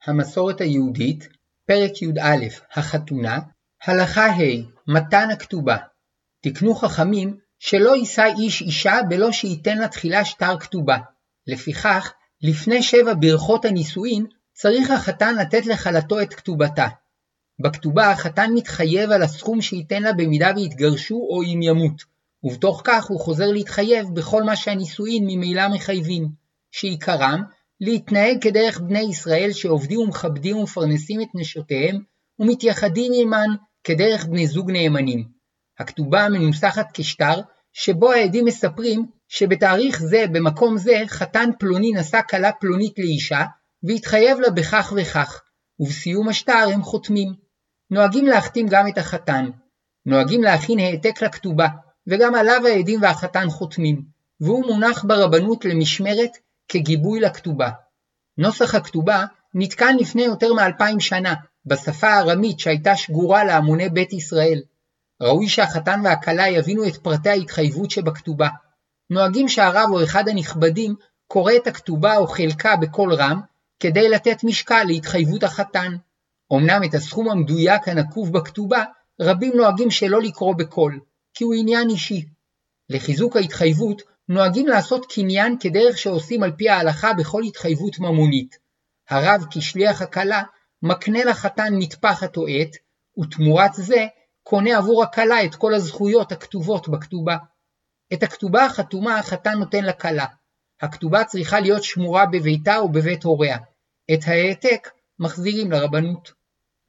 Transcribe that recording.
המסורת היהודית, פרק י"א, החתונה, הלכה ה' מתן הכתובה. תקנו חכמים שלא יישא איש אישה בלא שייתן לה תחילה שטר כתובה. לפיכך, לפני 7 ברכות הנישואין, צריך החתן לתת לכלתו את כתובתה. בכתובה החתן מתחייב על הסכום שייתן לה במידה והתגרשו או אם ימות, ובתוך כך הוא חוזר להתחייב בכל מה שהנישואין ממילא מחייבים, שעיקרם להתנהג כדרך בני ישראל שעובדים ומכבדים ומפרנסים את נשותיהם ומתייחדים עימן כדרך בני זוג נאמנים. הכתובה מנוסחת כשטר שבו העדים מספרים שבתאריך זה במקום זה חתן פלוני נשא כלה פלונית לאישה והתחייב לה בכך וכך, ובסיום השטר הם חותמים. נוהגים להחתים גם את החתן. נוהגים להכין העתק לכתובה, וגם עליו העדים והחתן חותמים, והוא מונח ברבנות למשמרת כגיבוי לכתובה. נוסח הכתובה נתקן לפני יותר מ2000 שנה, בשפה הארמית שהייתה שגורה להמוני בית ישראל. ראוי שהחתן והכלה יבינו את פרטי ההתחייבות שבכתובה. נוהגים שהרב או אחד הנכבדים קורא את הכתובה או חלקה בקול רם, כדי לתת משקל להתחייבות החתן. אמנם את הסכום המדויק הנקוב בכתובה, רבים נוהגים שלא לקרוא בקול, כי הוא עניין אישי. לחיזוק ההתחייבות, נוהגים לעשות קניין כדרך שעושים על פי ההלכה בכל התחייבות ממונית. הרב כשליח הכלה מקנה לחתן מטפחת או עט, ותמורת זה קונה עבור הכלה את כל הזכויות הכתובות בכתובה. את הכתובה החתומה החתן נותן לכלה. הכתובה צריכה להיות שמורה בביתה או בבית הוריה. את העתק מחזירים לרבנות.